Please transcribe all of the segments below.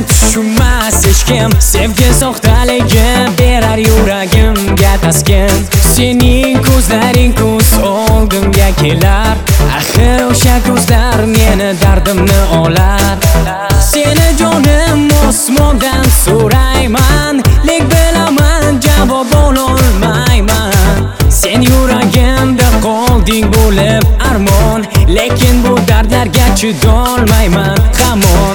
tushunmas hech kim. Sevgi soxtaligi berar yuragimga taskin. Sening ko'zlaring ko'z oldimga kelar. Axir o'sha ko'zlar meni dardimni olar. Seni jonim osmondan so'rayman, lek bilaman javob ololmayman. Sen yuragimda qolding bo'lib armon, lekin bu dardlarga chidolmayman hamon.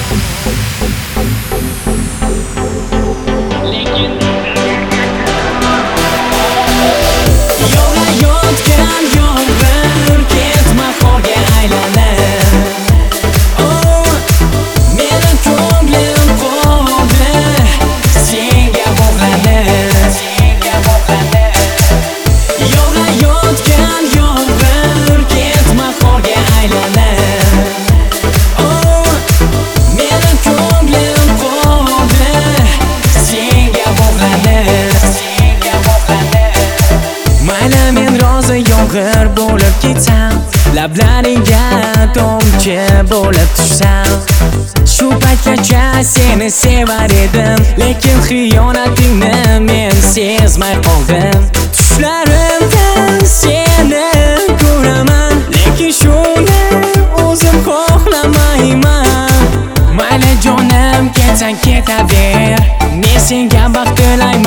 Yog'ayotgan yomg'ir ketma qorga aylanib. Oh, meni ko'nglim qoldi senga bog'lanib. Yog'ayotgan yomg'ir ketma qorga aylanib. Oh, meni ko'nglim qoldi senga bog'lanib. Mayli men rozi yomg'ir bo'lib ketsam, lablaringga tomchi bo'lib tushsam. Shu paytgacha seni sevar edim, lekin xiyonatingni men sezmay qoldim. Tushlarimdan seni ko'raman, lekin shuni o'zim xohlamayman. Mayli jonim ketsang ketaver, men senga baxt tilayman.